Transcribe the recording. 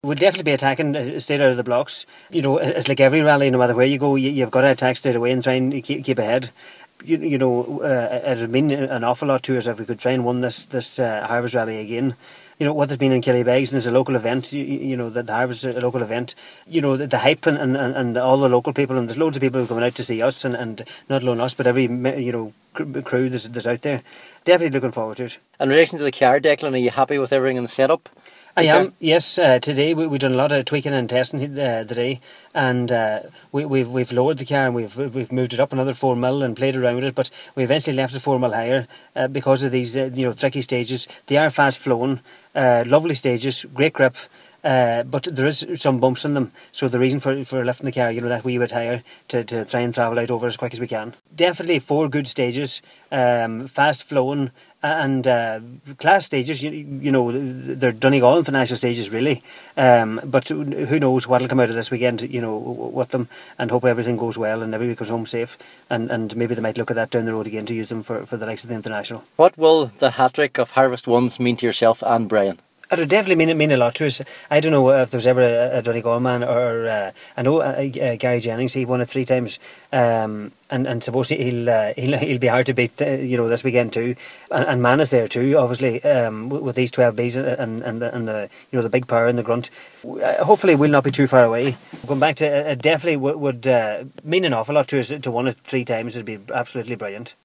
We'll definitely be attacking straight out of the blocks. It's like every rally, no matter where you go, you've got to attack straight away and try and keep ahead. It would mean an awful lot to us if we could try and win this Harvest Rally again. What there's been in Killybegs, and it's a local event, the Harvest is a local event. The hype and all the local people, and there's loads of people coming out to see us, and not alone us, but every, crew that's out there. Definitely looking forward to it. In relation to the car, Declan, are you happy with everything in the setup? I am, yes. Today we've done a lot of tweaking and testing today, and we've lowered the car and we've moved it up another 4 mil and played around with it. But we eventually left it 4 mil higher because of these tricky stages. They are fast flowing, lovely stages, great grip. But there is some bumps in them, so the reason for lifting the car, that wee bit higher to try and travel out over as quick as we can. Definitely 4 good stages, fast flowing and class stages. They're Donegal International stages really, but who knows what'll come out of this weekend, with them, and hope everything goes well and everybody comes home safe, and maybe they might look at that down the road again to use them for the likes of the International. What will the hat-trick of Harvest Ones mean to yourself and Brian? It would definitely mean a lot to us. I don't know if there was ever a Donegal man, or I know Gary Jennings. He won it 3 times, and suppose he'll be hard to beat. This weekend too, and Man is there too. Obviously, with these 12Bs and the big power in the grunt. Hopefully, we'll not be too far away. Going back to it, definitely would mean an awful lot to us to win it 3 times. It'd be absolutely brilliant.